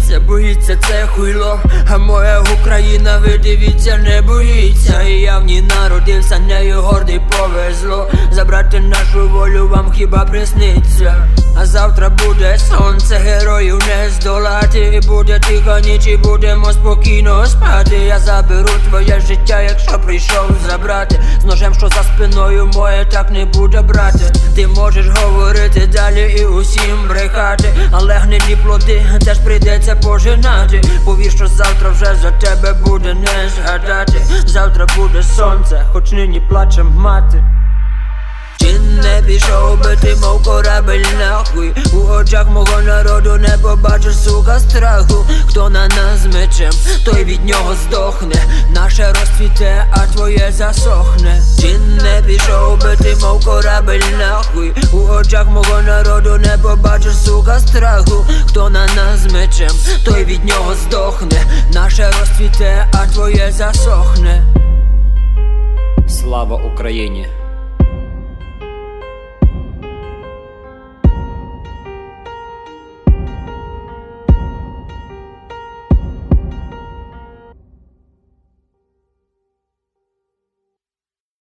боїться це хуйло, а моя Україна, ви дивіться, не боїться. І я в ній народився, нею гордий, повезло. Забрати нашу волю вам хіба присниться. А завтра буде сонце, героїв не здолати. І буде тиха ніч, і будемо спокійно спати. Я заберу твоє життя, якщо прийшов забрати. З ножем, що за спиною моє, так не буде, брате. Ти можеш говорити далі і усім брехати, але гнилі плоди теж прийдеться пожинати. Повір, що завтра вже за тебе буде не згадати. Завтра буде сонце, хоч нині плаче мати. Чи не пішов би ти, мов корабель, нахуй? У очах мого народу не побачиш, сука, страху. Хто на нас мечем, той від нього здохне. Наше розцвіте, а твоє засохне. Чи не пішов би ти, мов корабель, нахуй? У очах мого народу не побачиш, сука, страху. Хто на нас мечем, той від нього здохне. Наше розцвіте, а твоє засохне. Слава Україні!